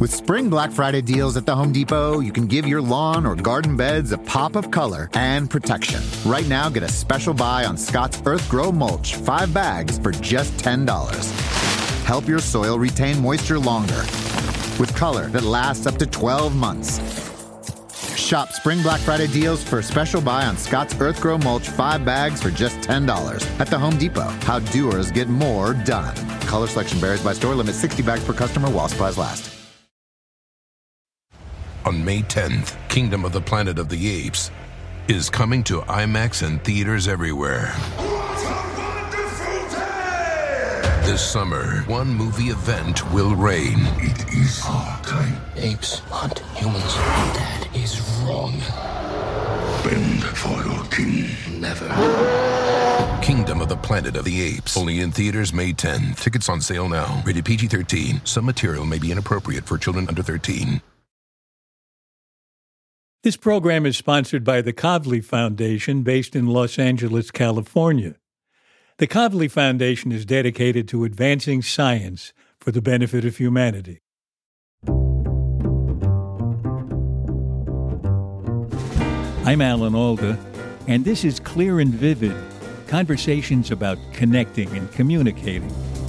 With Spring Black Friday deals at the Home Depot, you can give your lawn or garden beds a pop of color and protection. Right now, get a special buy on Scott's Earth Grow Mulch, 5 bags for just $10. Help your soil retain moisture longer with color that lasts up to 12 months. Shop Spring Black Friday deals for a special buy on Scott's Earth Grow Mulch, 5 bags for just $10 at the Home Depot. How doers get more done. Color selection varies by store. Limit 60 bags per customer while supplies last. On May 10th, Kingdom of the Planet of the Apes is coming to IMAX and theaters everywhere. What a wonderful day! This summer, one movie event will reign. It is our time. Apes hunt humans. That is wrong. Bend for your king. Never. Kingdom of the Planet of the Apes. Only in theaters May 10th. Tickets on sale now. Rated PG-13. Some material may be inappropriate for children under 13. This program is sponsored by the Kavli Foundation, based in Los Angeles, California. The Kavli Foundation is dedicated to advancing science for the benefit of humanity. I'm Alan Alda, and this is Clear and Vivid, conversations about connecting and communicating.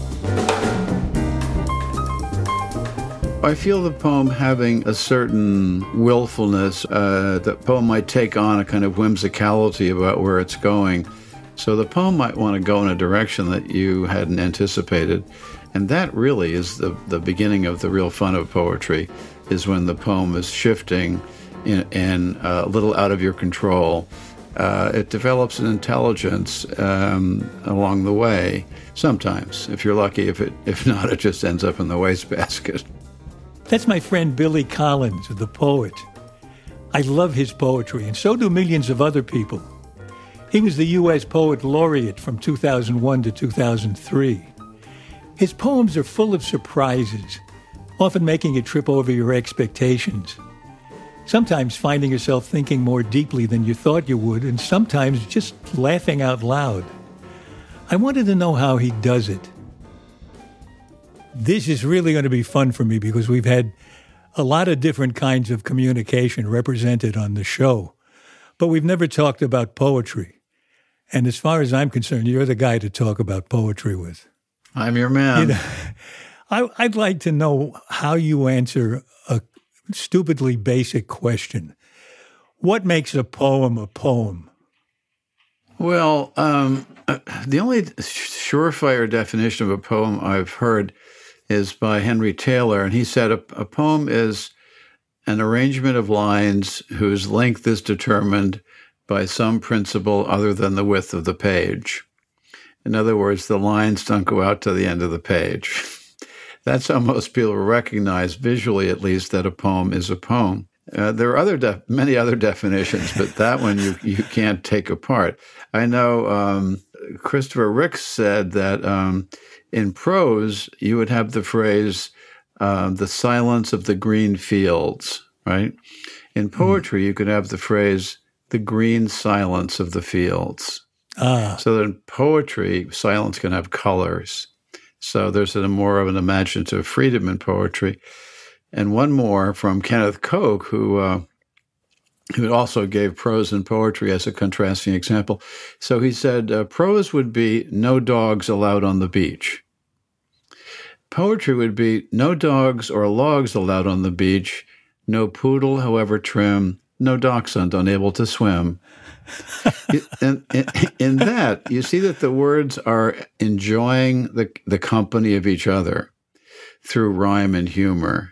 I feel the poem having a certain willfulness. The poem might take on a kind of whimsicality about where it's going. So the poem might want to go in a direction that you hadn't anticipated. And that really is the beginning of the real fun of poetry, is when the poem is shifting and a little out of your control. It develops an intelligence along the way. Sometimes, if you're lucky. If not, it just ends up in the wastebasket. That's my friend Billy Collins, the poet. I love his poetry, and so do millions of other people. He was the U.S. Poet Laureate from 2001 to 2003. His poems are full of surprises, often making you trip over your expectations. Sometimes finding yourself thinking more deeply than you thought you would, and sometimes just laughing out loud. I wanted to know how he does it. This is really going to be fun for me because we've had a lot of different kinds of communication represented on the show, but we've never talked about poetry. And as far as I'm concerned, you're the guy to talk about poetry with. I'm your man. You know, I'd like to know how you answer a stupidly basic question. What makes a poem a poem? Well, the only surefire definition of a poem I've heard is by Henry Taylor, and he said a poem is an arrangement of lines whose length is determined by some principle other than the width of the page. In other words, the lines don't go out to the end of the page. That's how most people recognize, visually at least, that a poem is a poem. There are many other definitions, but that one you can't take apart. I know Christopher Ricks said that in prose, you would have the phrase, the silence of the green fields, right? In poetry, you could have the phrase, the green silence of the fields. So that in poetry, silence can have colors. So there's more of an imaginative freedom in poetry. And one more from Kenneth Koch, who also gave prose and poetry as a contrasting example. So he said, prose would be no dogs allowed on the beach. Poetry would be no dogs or logs allowed on the beach, no poodle, however trim, no dachshund unable to swim. In that, you see that the words are enjoying the company of each other through rhyme and humor.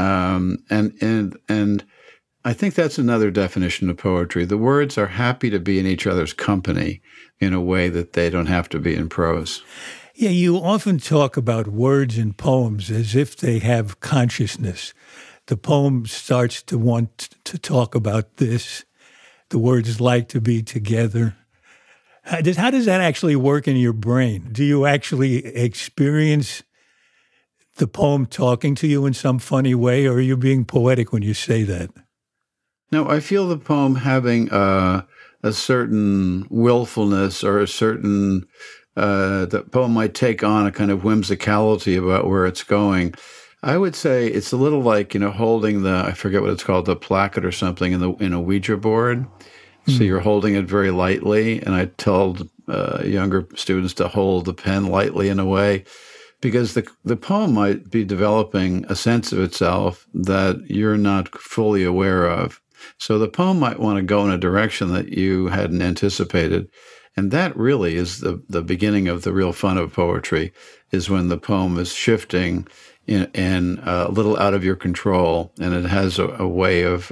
And I think that's another definition of poetry. The words are happy to be in each other's company in a way that they don't have to be in prose. Yeah, you often talk about words in poems as if they have consciousness. The poem starts to want to talk about this. The words like to be together. How does that actually work in your brain? Do you actually experience the poem talking to you in some funny way, or are you being poetic when you say that? No, I feel the poem having a certain willfulness or a certain, the poem might take on a kind of whimsicality about where it's going. I would say it's a little like, holding I forget what it's called, the placket or something in a Ouija board. So you're holding it very lightly. And I told younger students to hold the pen lightly in a way, because the poem might be developing a sense of itself that you're not fully aware of. So the poem might want to go in a direction that you hadn't anticipated. And that really is the beginning of the real fun of poetry, is when the poem is shifting in a little out of your control, and it has a way of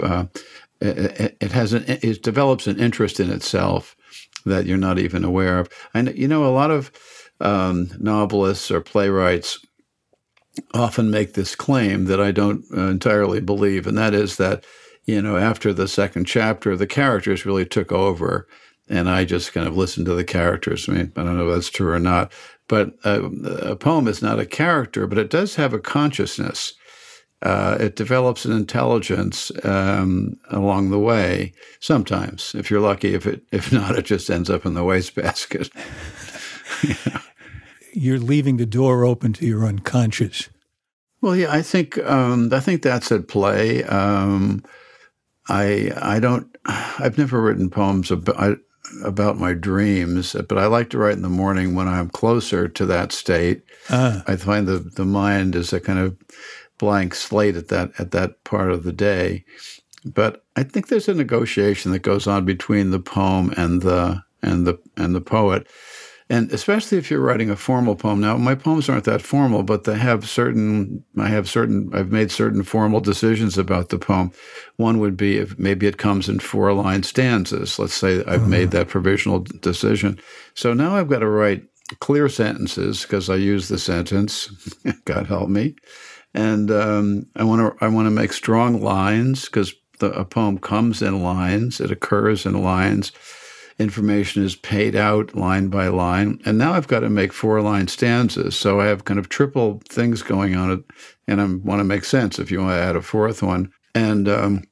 it develops an interest in itself that you're not even aware of. And a lot of novelists or playwrights often make this claim that I don't entirely believe, and that is that after the second chapter, the characters really took over, and I just kind of listened to the characters. I mean, I don't know if that's true or not. But a poem is not a character, but it does have a consciousness. It develops an intelligence along the way. Sometimes, if you're lucky. If not, it just ends up in the wastebasket. You're leaving the door open to your unconscious. Well, yeah, I think that's at play. I've never written poems about my dreams, but I like to write in the morning when I'm closer to that state. I find the mind is a kind of blank slate at that part of the day. But I think there's a negotiation that goes on between the poem and the poet. And especially if you're writing a formal poem. Now, my poems aren't that formal, but I've made certain formal decisions about the poem. One would be if maybe it comes in 4-line stanzas. Let's say I've made that provisional decision. So now I've got to write clear sentences because I use the sentence, God help me. And I want to make strong lines because a poem comes in lines. It occurs in lines. Information is paid out line by line. And now I've got to make 4-line stanzas. So I have kind of triple things going on, and I want to make sense if you want to add a fourth one. And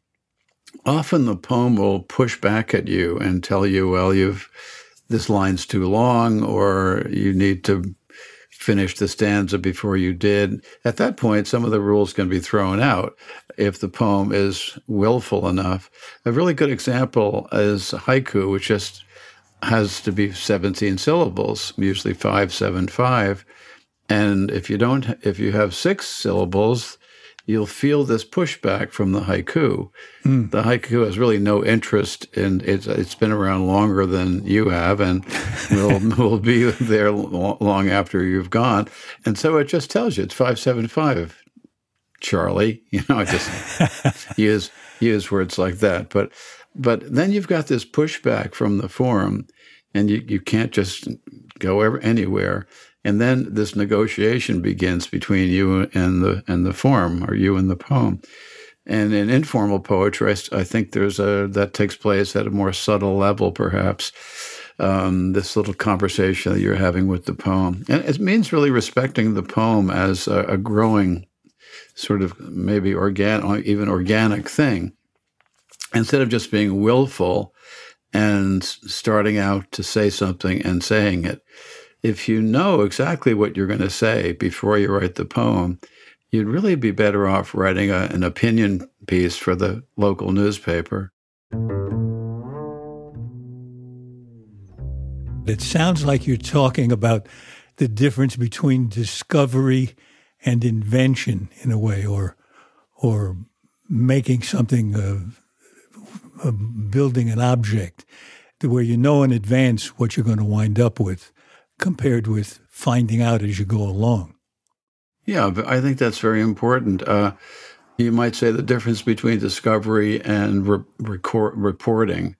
often the poem will push back at you and tell you, well, this line's too long, or you need to finish the stanza before you did. At that point, some of the rules can be thrown out if the poem is willful enough. A really good example is haiku, which just has to be 17 syllables, usually 5, 7, 5. And if you have 6 syllables, you'll feel this pushback from the haiku. The haiku has really no interest in it. It's been around longer than you have, and will be there long after you've gone. And so it just tells you it's 575, Charlie. I just use words like that. But then you've got this pushback from the form, and you can't just go anywhere. And then this negotiation begins between you and the form, or you and the poem. And in informal poetry, I think that takes place at a more subtle level, perhaps. This little conversation that you're having with the poem, and it means really respecting the poem as a growing, sort of maybe even organic thing, instead of just being willful and starting out to say something and saying it. If you know exactly what you're going to say before you write the poem, you'd really be better off writing an opinion piece for the local newspaper. It sounds like you're talking about the difference between discovery and invention in a way, or making something, building an object, where you know in advance what you're going to wind up with, compared with finding out as you go along. Yeah, but I think that's very important. You might say the difference between discovery and reporting.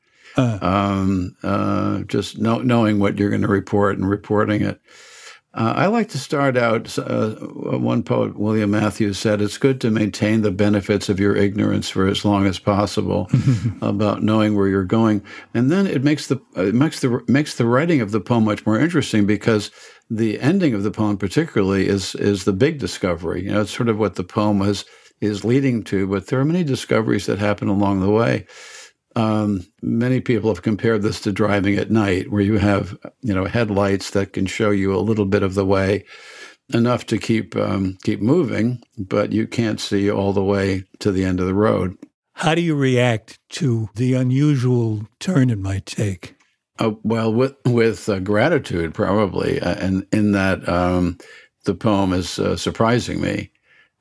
Just knowing what you're going to report and reporting it. I like to start out, one poet, William Matthews, said, it's good to maintain the benefits of your ignorance for as long as possible about knowing where you're going. And then it makes the writing of the poem much more interesting, because the ending of the poem particularly is the big discovery. It's sort of what the poem is leading to, but there are many discoveries that happen along the way. Many people have compared this to driving at night, where you have, headlights that can show you a little bit of the way, enough to keep moving, but you can't see all the way to the end of the road. How do you react to the unusual turn it might take? Well, with gratitude, probably, and in that the poem is surprising me.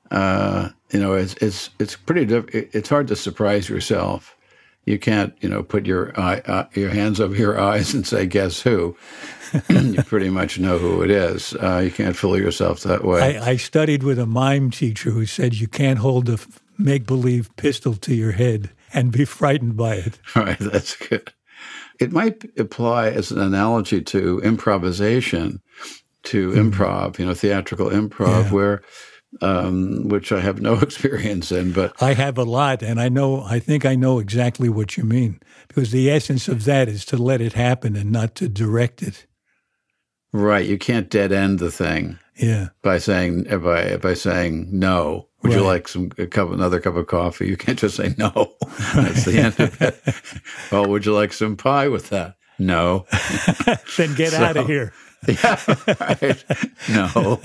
It's pretty. It's hard to surprise yourself. You can't, put your hands over your eyes and say, "Guess who?" You pretty much know who it is. You can't fool yourself that way. I studied with a mime teacher who said you can't hold a make-believe pistol to your head and be frightened by it. Right, that's good. It might apply as an analogy to improvisation, to improv, theatrical improv, where, which I have no experience in, but I have a lot, and I think I know exactly what you mean, because the essence of that is to let it happen and not to direct it. Right, you can't dead end the thing. Yeah, by saying no. Would you like another cup of coffee? You can't just say no. That's the end of it. Well, would you like some pie with that? No. Then get out of here. Yeah, right. No.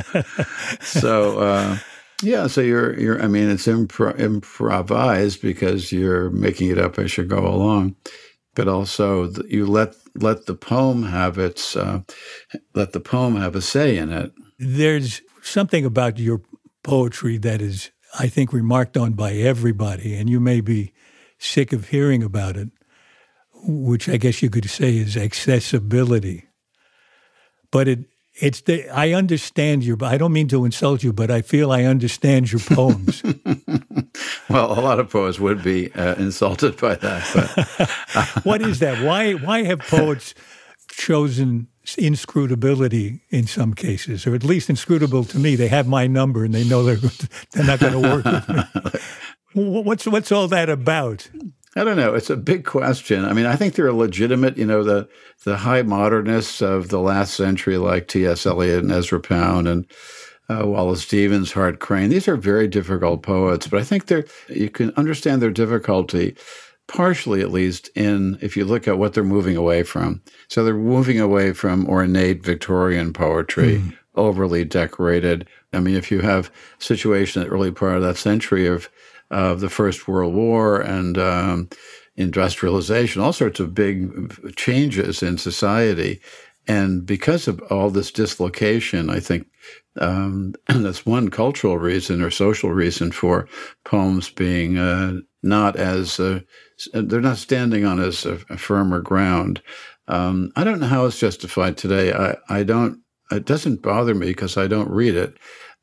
So, so you're. I mean, it's improvised because you're making it up as you go along, but also you let the poem have its let the poem have a say in it. There's something about your poetry that is, I think, remarked on by everybody, and you may be sick of hearing about it, which I guess you could say is accessibility. But I understand I don't mean to insult you, but I feel I understand your poems. Well, a lot of poets would be insulted by that. But what is that? Why have poets chosen inscrutability in some cases, or at least inscrutable to me? They have my number and they know they're not going to work with me. What's all that about? I don't know. It's a big question. I mean, I think there are legitimate, the high modernists of the last century, like T.S. Eliot and Ezra Pound and Wallace Stevens, Hart Crane. These are very difficult poets, but I think you can understand their difficulty, partially at least, if you look at what they're moving away from. So they're moving away from ornate Victorian poetry, overly decorated. I mean, if you have a situation in the early part of that century of the First World War and industrialization, all sorts of big changes in society. And because of all this dislocation, I think that's one cultural reason or social reason for poems being not as, they're not standing on as a firmer ground. I don't know how it's justified today. It doesn't bother me because I don't read it.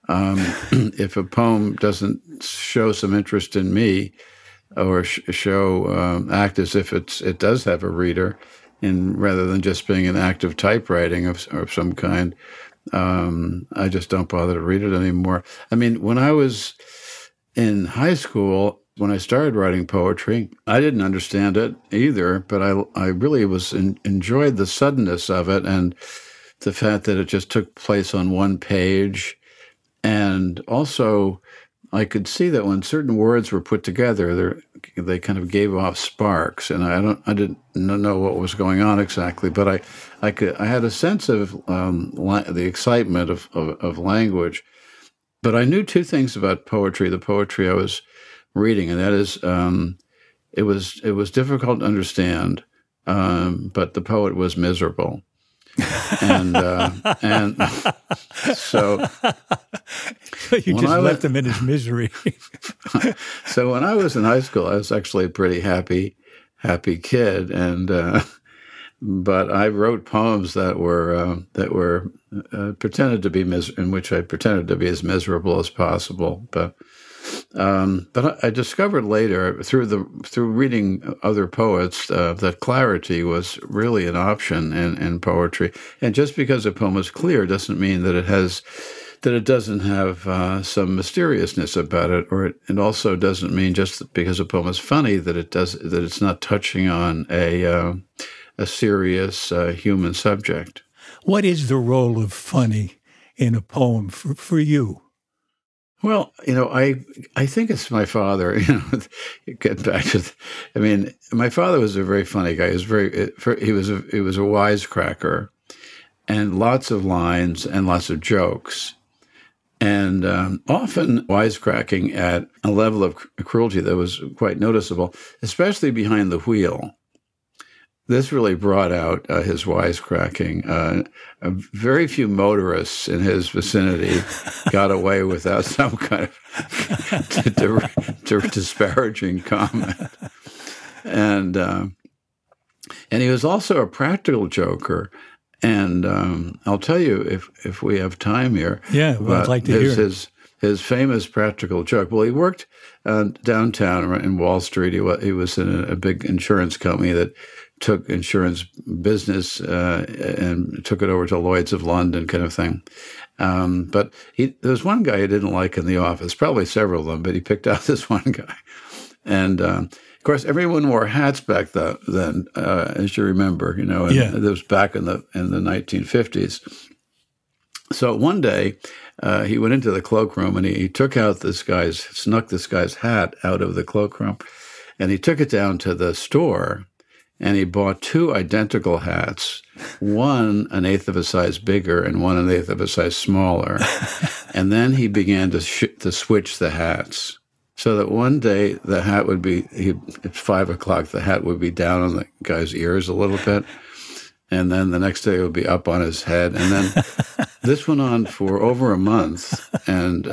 If a poem doesn't show some interest in me or act as if it does have a reader, rather than just being an act of typewriting of some kind, I just don't bother to read it anymore. I mean, when I was in high school, when I started writing poetry, I didn't understand it either, but I really enjoyed the suddenness of it and the fact that it just took place on one page. And also, I could see that when certain words were put together, they kind of gave off sparks, and I didn't know what was going on exactly, but I had a sense of the excitement of language. But I knew two things about poetry, the poetry I was reading, and that is, it was difficult to understand, but the poet was miserable. And so you just left him in his misery. So when I was in high school, I was actually a pretty happy kid, and but I wrote poems that were pretended to be in which I pretended to be as miserable as possible. But I discovered later through reading other poets that clarity was really an option in poetry. And just because a poem is clear doesn't mean that it doesn't have some mysteriousness about it, or it also doesn't mean just because a poem is funny that it's not touching on a serious human subject. What is the role of funny in a poem for you? Well, I think it's my father. Get back to. I mean, my father was a very funny guy. He was a wisecracker, and lots of lines and lots of jokes. and often wisecracking at a level of cruelty that was quite noticeable, especially behind the wheel. This really brought out his wisecracking. Very few motorists in his vicinity got away without some kind of disparaging comment. And he was also a practical joker. And I'll tell you, if we have time here. Yeah, well, I'd like to hear his famous practical joke. Well, he worked downtown in Wall Street. He was in a big insurance company that took insurance business and took it over to Lloyd's of London kind of thing. But there was one guy he didn't like in the office, probably several of them, but he picked out this one guy. And of course, everyone wore hats back then, as you remember, and it was back in the 1950s. So one day, he went into the cloakroom and he snuck this guy's hat out of the cloakroom, and he took it down to the store, and he bought two identical hats, one an eighth of a size bigger and one an eighth of a size smaller, and then he began to switch the hats. So that one day the hat would be, at 5 o'clock, the hat would be down on the guy's ears a little bit. And then the next day it would be up on his head. And then this went on for over a month. And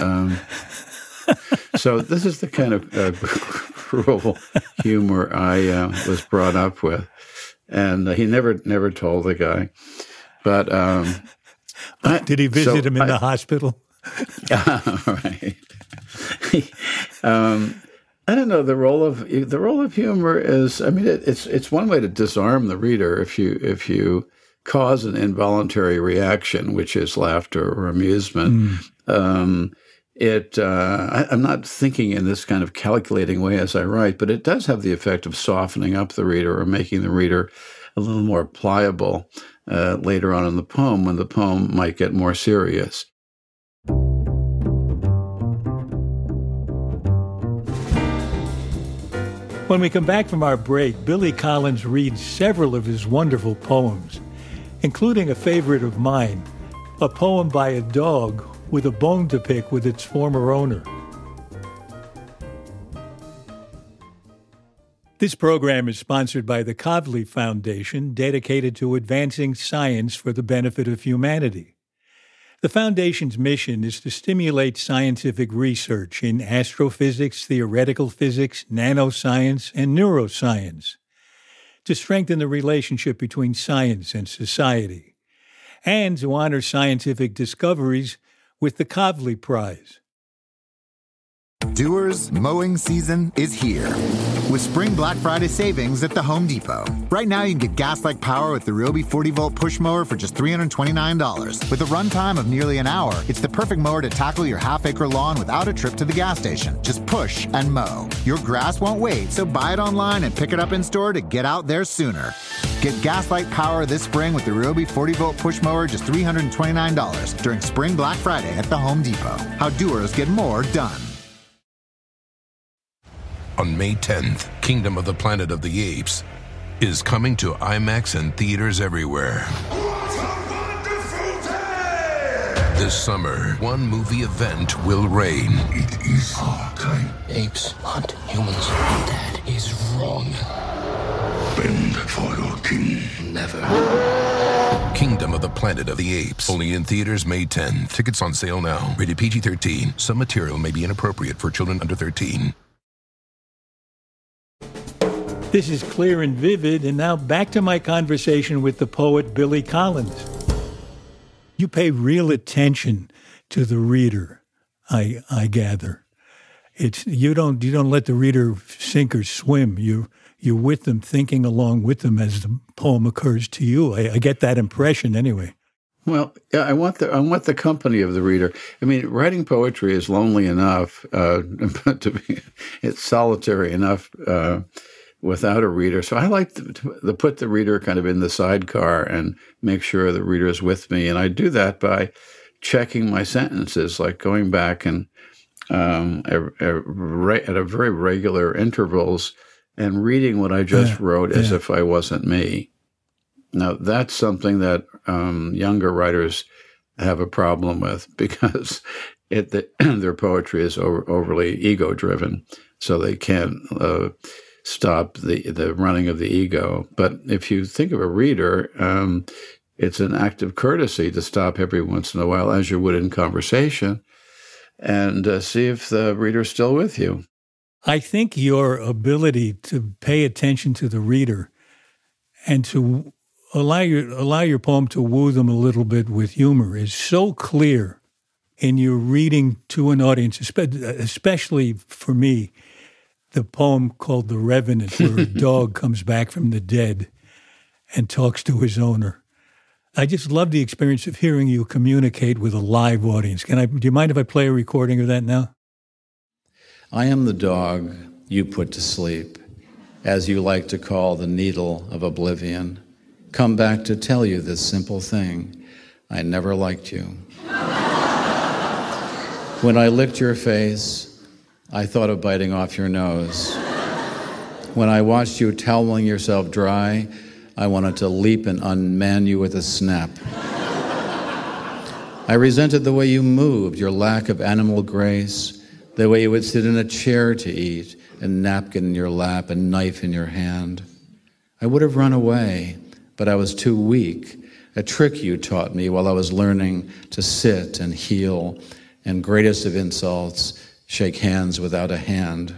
so this is the kind of cruel humor I was brought up with. And he never told the guy. But did he visit him in the hospital? Right. I don't know. The role of humor is, it's one way to disarm the reader if you cause an involuntary reaction, which is laughter or amusement. I'm not thinking in this kind of calculating way as I write, but it does have the effect of softening up the reader or making the reader a little more pliable later on in the poem, when the poem might get more serious. When we come back from our break, Billy Collins reads several of his wonderful poems, including a favorite of mine, a poem by a dog with a bone to pick with its former owner. This program is sponsored by the Kavli Foundation, dedicated to advancing science for the benefit of humanity. The Foundation's mission is to stimulate scientific research in astrophysics, theoretical physics, nanoscience, and neuroscience, to strengthen the relationship between science and society, and to honor scientific discoveries with the Kavli Prize. Doers, mowing season is here with Spring Black Friday savings at the Home Depot. Right now, you can get gas-like power with the Ryobi 40-volt push mower for just $329. With a runtime of nearly an hour, it's the perfect mower to tackle your half-acre lawn without a trip to the gas station. Just push and mow. Your grass won't wait, so buy it online and pick it up in-store to get out there sooner. Get gas-like power this spring with the Ryobi 40-volt push mower, just $329 during Spring Black Friday at the Home Depot. How doers get more done. On May 10th, Kingdom of the Planet of the Apes is coming to IMAX and theaters everywhere. What a wonderful day! This summer, one movie event will reign. It is our time. Apes hunt humans. That is wrong. Bend for your king. Never. Kingdom of the Planet of the Apes. Only in theaters May 10th. Tickets on sale now. Rated PG-13. Some material may be inappropriate for children under 13. This is Clear and Vivid, and now back to my conversation with the poet Billy Collins. You pay real attention to the reader, I gather. You don't let the reader sink or swim. You're with them, thinking along with them as the poem occurs to you. I get that impression anyway. Well, yeah, I want the company of the reader. I mean, writing poetry is lonely enough, it's solitary enough without a reader. So I like to put the reader kind of in the sidecar and make sure the reader is with me. And I do that by checking my sentences, like going back and at a very regular intervals and reading what I just wrote as if I wasn't me. Now, that's something that younger writers have a problem with, because their poetry is overly ego-driven, so they can't stop the running of the ego. But if you think of a reader, it's an act of courtesy to stop every once in a while, as you would in conversation, and see if the reader's still with you. I think your ability to pay attention to the reader and to allow your poem to woo them a little bit with humor is so clear in your reading to an audience, especially for me, the poem called The Revenant, where a dog comes back from the dead and talks to his owner. I just love the experience of hearing you communicate with a live audience. Do you mind if I play a recording of that now? I am the dog you put to sleep, as you like to call the needle of oblivion. Come back to tell you this simple thing: I never liked you. When I licked your face, I thought of biting off your nose. When I watched you toweling yourself dry, I wanted to leap and unman you with a snap. I resented the way you moved, your lack of animal grace, the way you would sit in a chair to eat, a napkin in your lap, a knife in your hand. I would have run away, but I was too weak. A trick you taught me while I was learning to sit and heal, and greatest of insults, shake hands without a hand.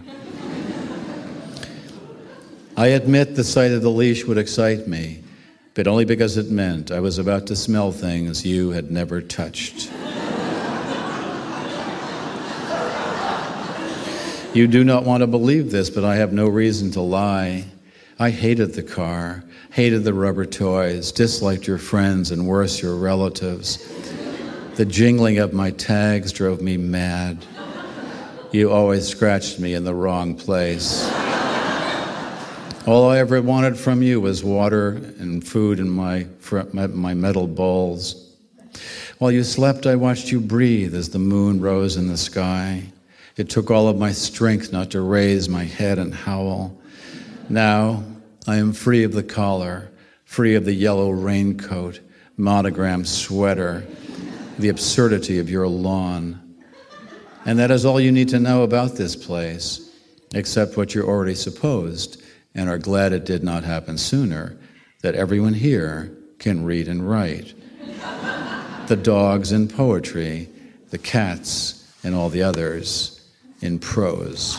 I admit the sight of the leash would excite me, but only because it meant I was about to smell things you had never touched. You do not want to believe this, but I have no reason to lie. I hated the car, hated the rubber toys, disliked your friends, and worse, your relatives. The jingling of my tags drove me mad. You always scratched me in the wrong place. All I ever wanted from you was water and food in my metal bowls. While you slept, I watched you breathe as the moon rose in the sky. It took all of my strength not to raise my head and howl. Now I am free of the collar, free of the yellow raincoat, monogrammed sweater, the absurdity of your lawn. And that is all you need to know about this place, except what you already supposed and are glad it did not happen sooner, that everyone here can read and write. The dogs in poetry, the cats and all the others in prose.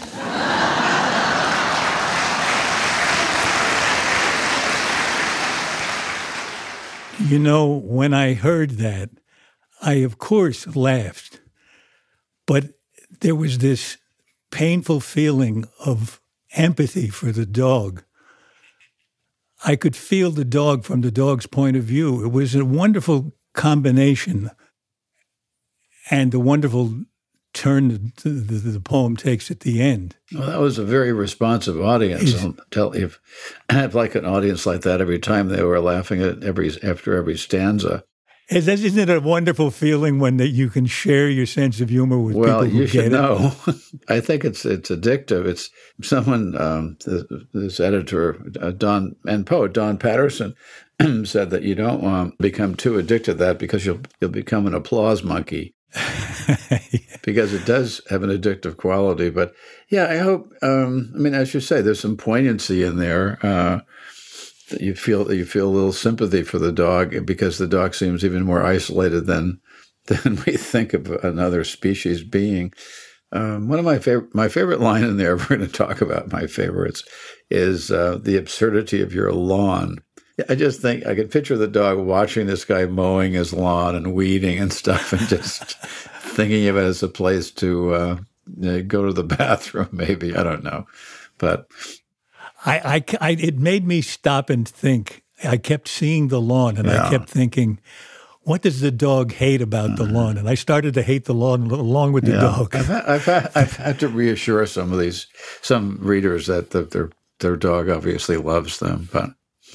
You know, when I heard that, I, of course, laughed. But there was this painful feeling of empathy for the dog. I could feel the dog from the dog's point of view. It was a wonderful combination, and the wonderful turn the poem takes at the end. Well, that was a very responsive audience. I'll tell you, I have like an audience like that every time. They were laughing at after every stanza. Isn't it a wonderful feeling when you can share your sense of humor with people who get it? Well, you should know. I think it's addictive. It's someone, this editor, Don Patterson, said that you don't want to become too addicted to that because you'll become an applause monkey. Because it does have an addictive quality. But yeah, I hope, as you say, there's some poignancy in there. You feel a little sympathy for the dog because the dog seems even more isolated than we think of another species being. One of my favorite line in there, if we're going to talk about my favorites, is the absurdity of your lawn. I just think I could picture the dog watching this guy mowing his lawn and weeding and stuff, and just thinking of it as a place to go to the bathroom. Maybe, I don't know, but. It made me stop and think. I kept seeing the lawn, and I kept thinking, what does the dog hate about the lawn? And I started to hate the lawn along with the dog. I've had to reassure some readers that their dog obviously loves them, but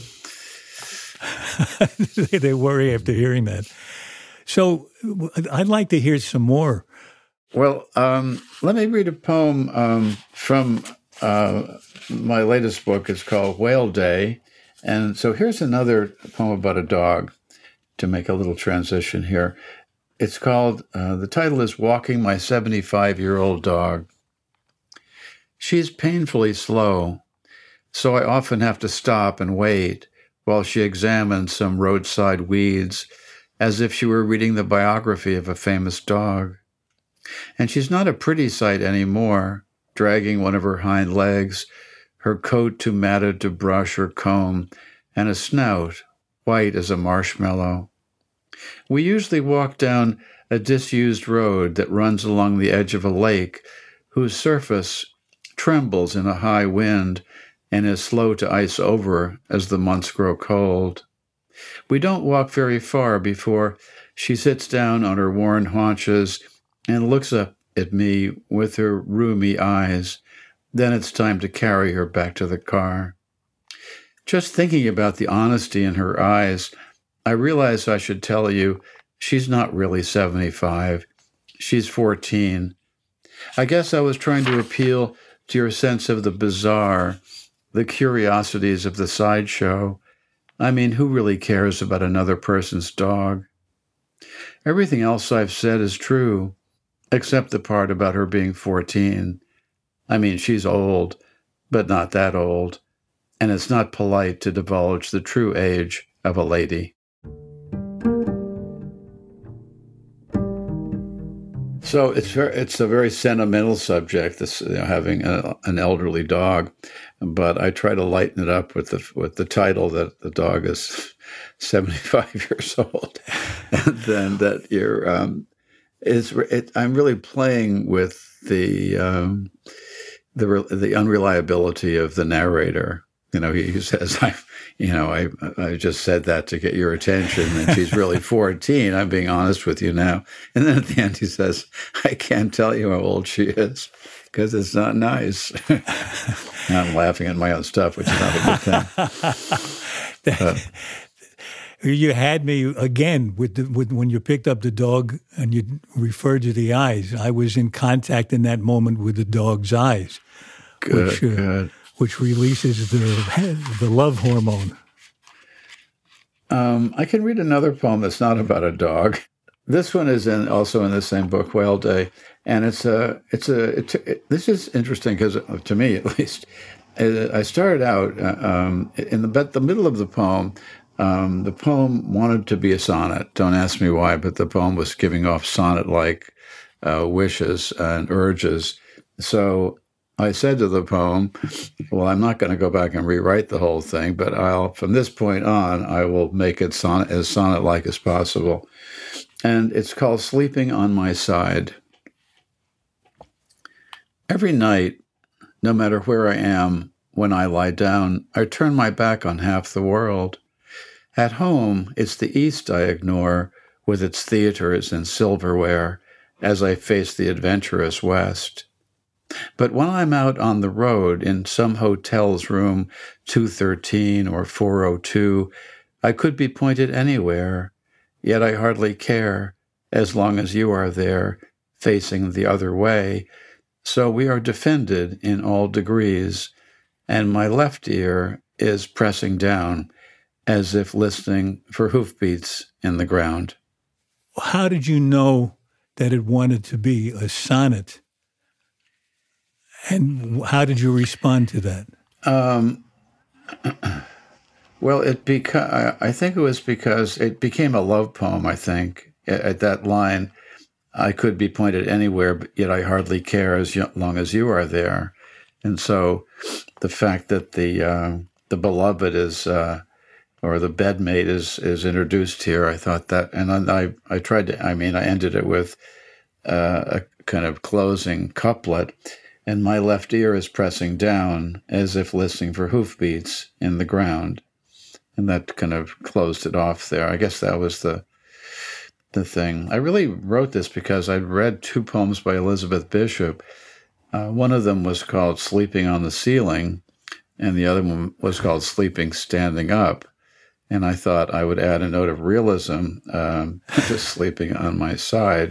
they worry after hearing that. So I'd like to hear some more. Well, let me read a poem from my latest book. Is called Whale Day. And so here's another poem about a dog to make a little transition here. It's called, the title is Walking My 75-Year-Old Dog. She's painfully slow, so I often have to stop and wait while she examines some roadside weeds as if she were reading the biography of a famous dog. And she's not a pretty sight anymore, dragging one of her hind legs, her coat too matted to brush or comb, and a snout white as a marshmallow. We usually walk down a disused road that runs along the edge of a lake whose surface trembles in a high wind and is slow to ice over as the months grow cold. We don't walk very far before she sits down on her worn haunches and looks up at me with her rheumy eyes. Then it's time to carry her back to the car. Just thinking about the honesty in her eyes, I realize I should tell you she's not really 75. She's 14. I guess I was trying to appeal to your sense of the bizarre, the curiosities of the sideshow. I mean, who really cares about another person's dog? Everything else I've said is true, except the part about her being 14. I mean, she's old, but not that old, and it's not polite to divulge the true age of a lady. So it's a very sentimental subject, this, having an elderly dog, but I try to lighten it up with the title that the dog is 75 years old, and then that you're I'm really playing with the unreliability of the narrator. He says, I just said that to get your attention, and she's really 14. I'm being honest with you now. And then at the end he says, I can't tell you how old she is because it's not nice. I'm laughing at my own stuff, which is not a good thing. You had me again with when you picked up the dog and you referred to the eyes. I was in contact in that moment with the dog's eyes. Good. Which releases the love hormone. I can read another poem that's not about a dog. This one is also in the same book, Whale Day, and this is interesting because, to me at least, I started out in the middle of the poem. The poem wanted to be a sonnet. Don't ask me why, but the poem was giving off sonnet-like wishes and urges. So I said to the poem, well, I'm not going to go back and rewrite the whole thing, but from this point on, I will make it as sonnet-like as possible. And it's called Sleeping on My Side. Every night, no matter where I am, when I lie down, I turn my back on half the world. At home, it's the East I ignore, with its theaters and silverware, as I face the adventurous West. But when I'm out on the road in some hotel's room 213 or 402, I could be pointed anywhere, yet I hardly care, as long as you are there, facing the other way. So we are defended in all degrees, and my left ear is pressing down, as if listening for hoofbeats in the ground. How did you know that it wanted to be a sonnet? And how did you respond to that? Well, I think it was because it became a love poem, I think. At that line, I could be pointed anywhere, but yet I hardly care as long as you are there. And so the fact that the beloved is, or the bedmate is introduced here, I thought that, and I tried to, I ended it with a kind of closing couplet. And my left ear is pressing down as if listening for hoofbeats in the ground. And that kind of closed it off there. I guess that was the thing. I really wrote this because I'd read two poems by Elizabeth Bishop. One of them was called Sleeping on the Ceiling, and the other one was called Sleeping Standing Up. And I thought I would add a note of realism, just sleeping on my side.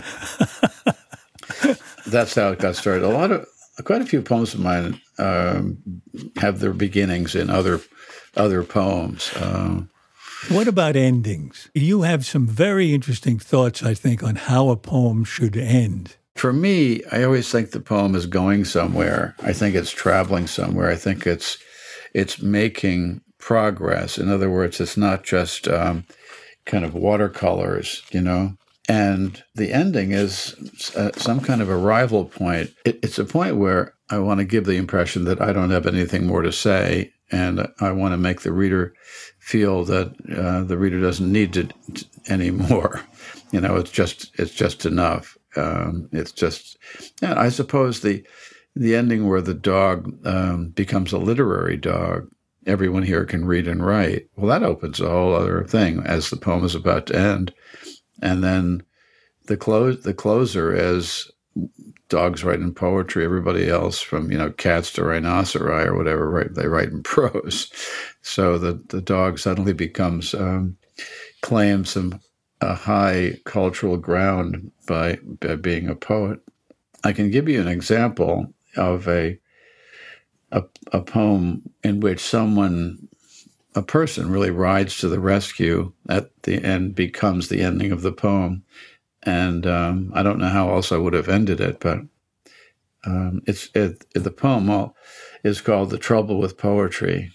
That's how it got started. Quite a few poems of mine have their beginnings in other poems. What about endings? You have some very interesting thoughts, I think, on how a poem should end. For me, I always think the poem is going somewhere. I think it's traveling somewhere. I think it's making progress. In other words, it's not just kind of watercolors, And the ending is some kind of arrival point. It's a point where I want to give the impression that I don't have anything more to say, and I want to make the reader feel that the reader doesn't need to anymore. It's just enough. I suppose the ending where the dog becomes a literary dog, everyone here can read and write. Well, that opens a whole other thing as the poem is about to end. And then the closer is dogs write in poetry. Everybody else, from cats to rhinoceri or whatever, they write in prose. So the dog suddenly becomes claims a high cultural ground by being a poet. I can give you an example of a poem in which a person really rides to the rescue at the end, becomes the ending of the poem. And I don't know how else I would have ended it, but the poem is called The Trouble with Poetry.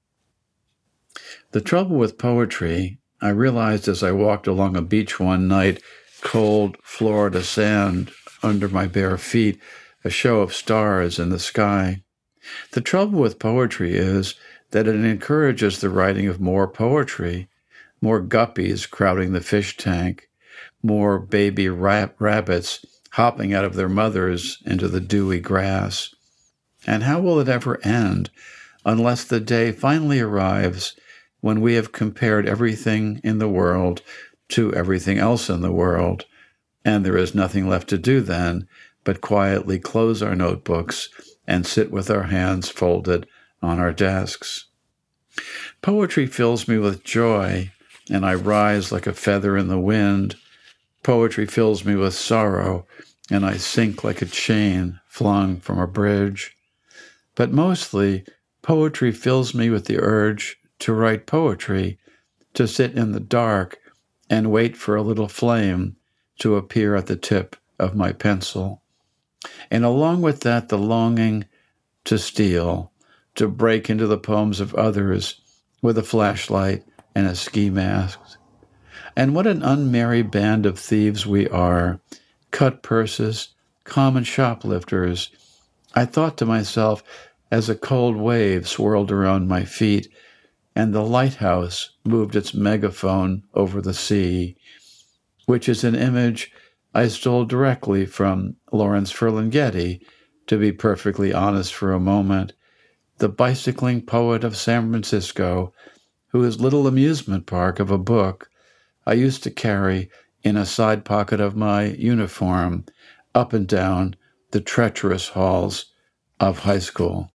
The trouble with poetry, I realized as I walked along a beach one night, cold Florida sand under my bare feet, a show of stars in the sky. The trouble with poetry is that it encourages the writing of more poetry, more guppies crowding the fish tank, more baby rabbits hopping out of their mothers into the dewy grass. And how will it ever end unless the day finally arrives when we have compared everything in the world to everything else in the world, and there is nothing left to do then but quietly close our notebooks and sit with our hands folded on our desks. Poetry fills me with joy, and I rise like a feather in the wind. Poetry fills me with sorrow, and I sink like a chain flung from a bridge. But mostly, poetry fills me with the urge to write poetry, to sit in the dark and wait for a little flame to appear at the tip of my pencil. And along with that, the longing to steal, to break into the poems of others with a flashlight and a ski mask. And what an unmerry band of thieves we are, cut purses, common shoplifters. I thought to myself as a cold wave swirled around my feet and the lighthouse moved its megaphone over the sea, which is an image I stole directly from Lawrence Ferlinghetti, to be perfectly honest for a moment, the bicycling poet of San Francisco, whose little amusement park of a book I used to carry in a side pocket of my uniform up and down the treacherous halls of high school.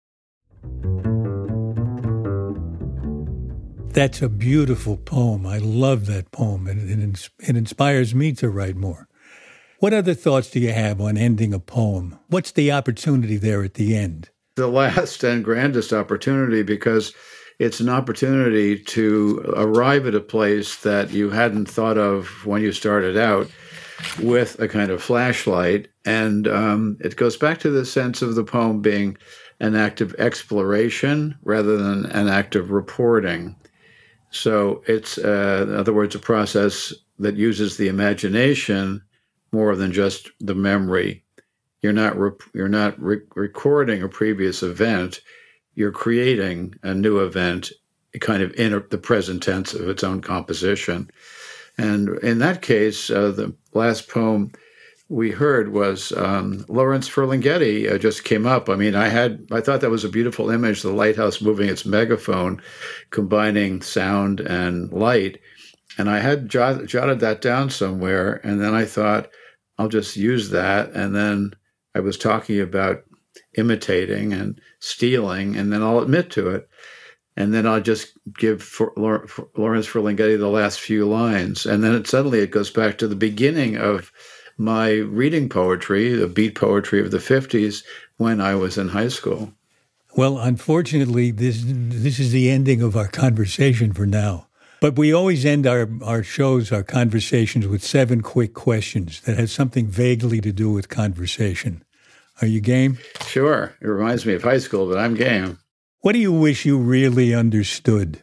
That's a beautiful poem. I love that poem, and it inspires me to write more. What other thoughts do you have on ending a poem? What's the opportunity there at the end? The last and grandest opportunity, because it's an opportunity to arrive at a place that you hadn't thought of when you started out with a kind of flashlight. And it goes back to the sense of the poem being an act of exploration rather than an act of reporting. So it's, in other words, a process that uses the imagination more than just the memory. You're not recording a previous event. You're creating a new event, kind of in the present tense of its own composition. And in that case, the last poem we heard was Lawrence Ferlinghetti just came up. I mean, I thought that was a beautiful image, the lighthouse moving its megaphone, combining sound and light. And I had jotted that down somewhere. And then I thought, I'll just use that. And then I was talking about imitating and stealing, and then I'll admit to it. And then I'll just give Lawrence Ferlinghetti the last few lines. And then suddenly it goes back to the beginning of my reading poetry, the beat poetry of the 50s, when I was in high school. Well, unfortunately, this is the ending of our conversation for now. But we always end our shows, our conversations, with 7 quick questions that have something vaguely to do with conversation. Are you game? Sure. It reminds me of high school, but I'm game. What do you wish you really understood?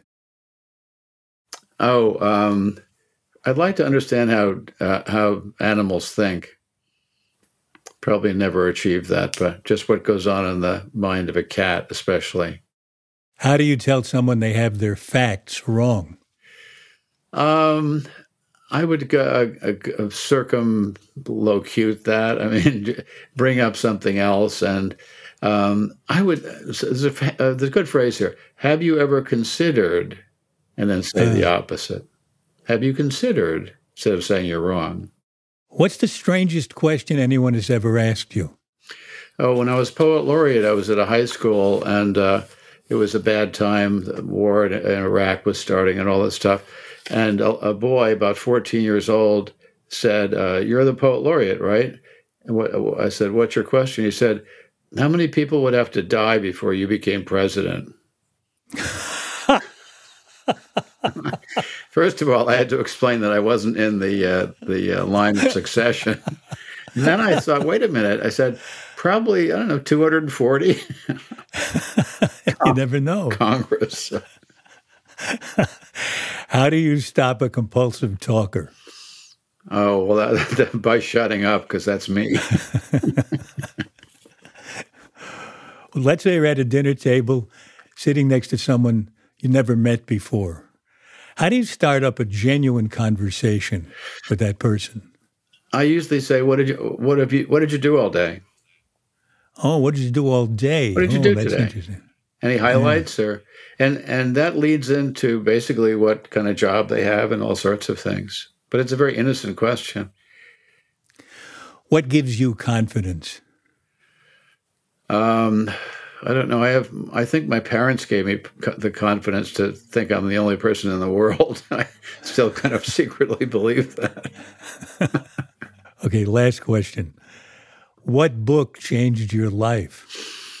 I'd like to understand how animals think. Probably never achieve that, but just what goes on in the mind of a cat, especially. How do you tell someone they have their facts wrong? I would circumlocute that. I mean, bring up something else, and I would. There's a good phrase here. Have you ever considered? And then say the opposite. Have you considered? Instead of saying you're wrong. What's the strangest question anyone has ever asked you? Oh, when I was poet laureate, I was at a high school, and it was a bad time. The war in Iraq was starting, and all this stuff. And a boy, about 14 years old, said, "You're the poet laureate, right?" And I said, "What's your question?" He said, "How many people would have to die before you became president?" First of all, I had to explain that I wasn't in the line of succession. And then I thought, wait a minute. I said, probably, 240. You never know. Congress. How do you stop a compulsive talker? Oh, well, by shutting up, because that's me. Let's say you're at a dinner table, sitting next to someone you never met before. How do you start up a genuine conversation with that person? I usually say, "What did you do all day?" Oh, what did you do all day? What did you do that's today? Interesting. Any highlights and that leads into basically what kind of job they have and all sorts of things. But it's a very innocent question. What gives you confidence? I don't know. I think my parents gave me the confidence to think I'm the only person in the world. I still kind of secretly believe that. Okay, last question. What book changed your life?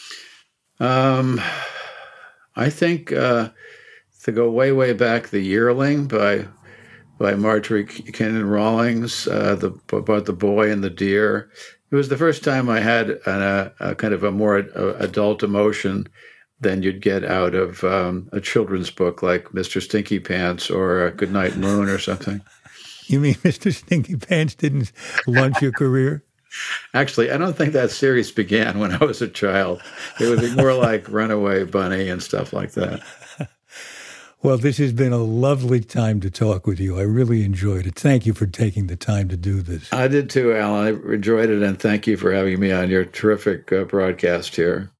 I think to go way back, The Yearling by Marjorie Kennan Rawlings, about the boy and the deer. It was the first time I had a kind of a more adult emotion than you'd get out of a children's book like Mr. Stinky Pants or Goodnight Moon or something. You mean Mr. Stinky Pants didn't launch your career? Actually, I don't think that series began when I was a child. It would be more like Runaway Bunny and stuff like that. Well, this has been a lovely time to talk with you. I really enjoyed it. Thank you for taking the time to do this. I did too, Alan. I enjoyed it, and thank you for having me on your terrific broadcast here.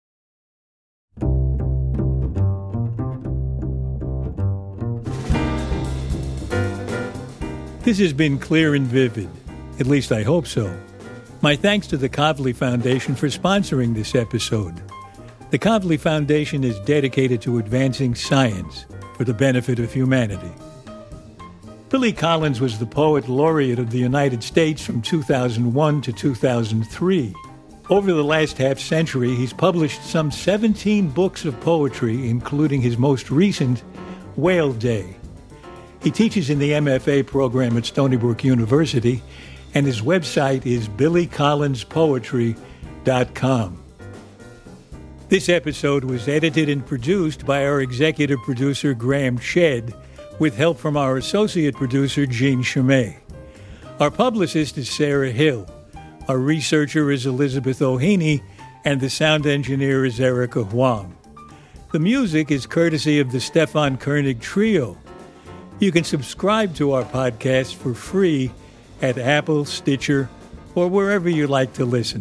This has been clear and vivid. At least I hope so. My thanks to the Kavli Foundation for sponsoring this episode. The Kavli Foundation is dedicated to advancing science for the benefit of humanity. Billy Collins was the Poet Laureate of the United States from 2001 to 2003. Over the last half-century, he's published some 17 books of poetry, including his most recent, Whale Day. He teaches in the MFA program at Stony Brook University, and his website is billycollinspoetry.com. This episode was edited and produced by our executive producer, Graham Chedd, with help from our associate producer, Jean Chimay. Our publicist is Sarah Hill. Our researcher is Elizabeth O'Haney, and the sound engineer is Erica Huang. The music is courtesy of the Stefan Koenig Trio. You can subscribe to our podcast for free at Apple, Stitcher, or wherever you like to listen.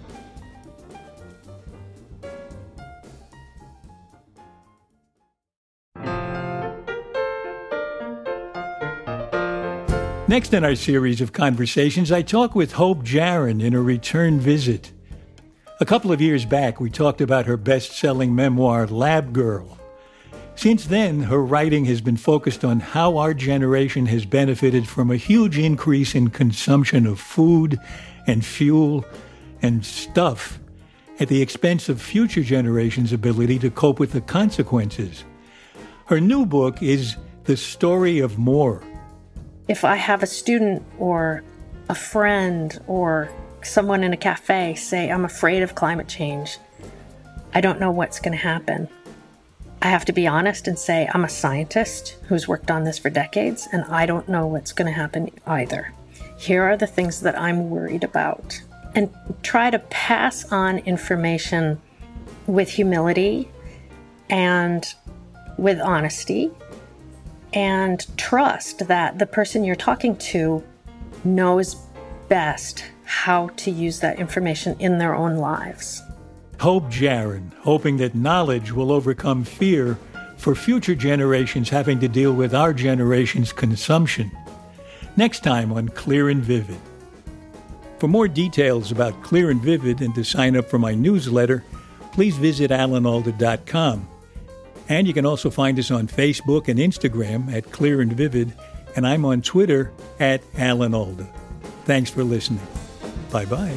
Next in our series of conversations, I talk with Hope Jahren in a return visit. A couple of years back, we talked about her best-selling memoir, Lab Girl. Since then, her writing has been focused on how our generation has benefited from a huge increase in consumption of food and fuel and stuff at the expense of future generations' ability to cope with the consequences. Her new book is The story of more. If I have a student or a friend or someone in a cafe say, I'm afraid of climate change, I don't know what's going to happen. I have to be honest and say, I'm a scientist who's worked on this for decades, and I don't know what's going to happen either. Here are the things that I'm worried about. And try to pass on information with humility and with honesty, and trust that the person you're talking to knows best how to use that information in their own lives. Hope Jahren, hoping that knowledge will overcome fear for future generations having to deal with our generation's consumption. Next time on Clear and Vivid. For more details about Clear and Vivid and to sign up for my newsletter, please visit alanalda.com. And you can also find us on Facebook and Instagram at Clear and Vivid, and I'm on Twitter at Alan Alda. Thanks for listening. Bye-bye.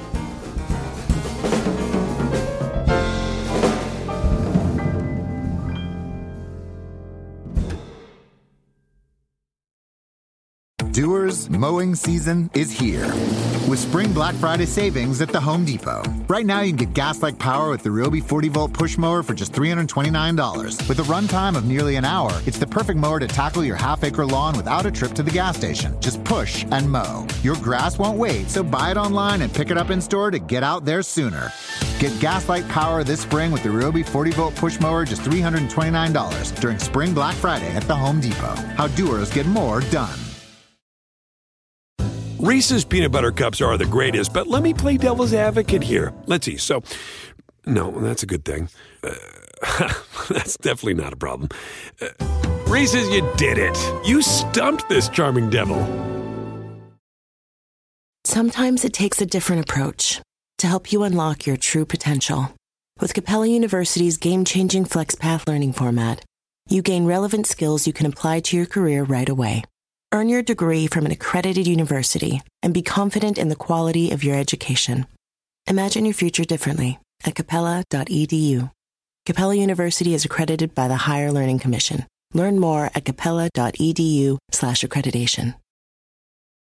Doers, mowing season is here with Spring Black Friday savings at the Home Depot. Right now, you can get gas-like power with the Ryobi 40-volt push mower for just $329. With a runtime of nearly an hour, it's the perfect mower to tackle your half-acre lawn without a trip to the gas station. Just push and mow. Your grass won't wait, so buy it online and pick it up in store to get out there sooner. Get gas-like power this spring with the Ryobi 40-volt push mower just $329 during Spring Black Friday at the Home Depot. How doers get more done. Reese's peanut butter cups are the greatest, but let me play devil's advocate here. Let's see. So, no, that's a good thing. That's definitely not a problem. Reese's, you did it. You stumped this charming devil. Sometimes it takes a different approach to help you unlock your true potential. With Capella University's game-changing FlexPath learning format, you gain relevant skills you can apply to your career right away. Earn your degree from an accredited university and be confident in the quality of your education. Imagine your future differently at capella.edu. Capella University is accredited by the Higher Learning Commission. Learn more at capella.edu/accreditation.